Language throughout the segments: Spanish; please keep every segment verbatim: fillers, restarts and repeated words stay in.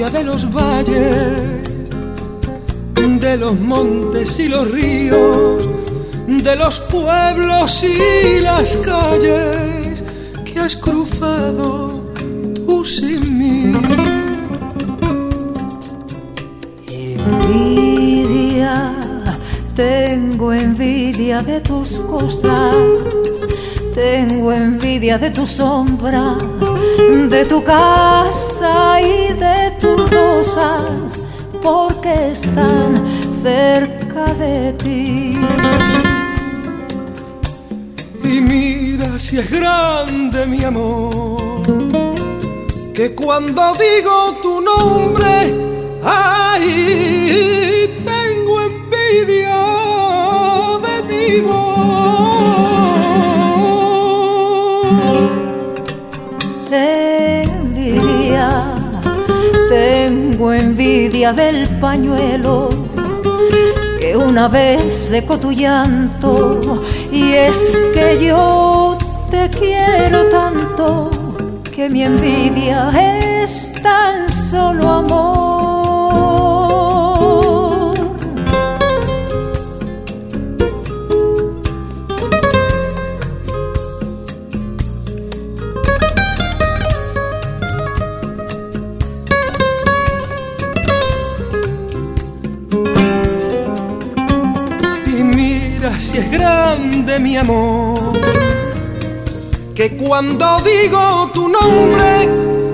envidia de los valles, de los montes y los ríos, de los pueblos y las calles que has cruzado tú sin mí. Envidia, tengo envidia de tus cosas, tengo envidia de tu sombra, de tu casa y de tus rosas, porque están cerca de ti. Y mira si es grande mi amor, que cuando digo tu nombre, ay, tengo envidia de mi voz. Envidia, tengo envidia del pañuelo que una vez secó tu llanto, y es que yo te quiero tanto que mi envidia es tan solo amor. Si es grande mi amor, que cuando digo tu nombre,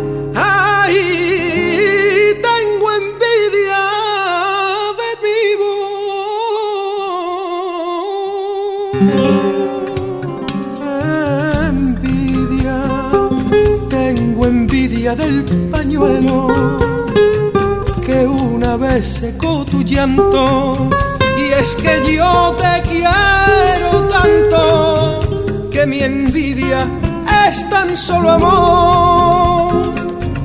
ay, tengo envidia de mi voz. Envidia, tengo envidia del pañuelo que una vez secó tu llanto. Y es que yo te quiero tanto que mi envidia es tan solo amor.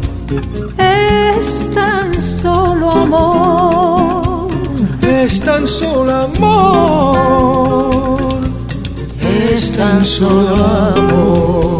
Es tan solo amor. Es tan solo amor. Es tan solo amor.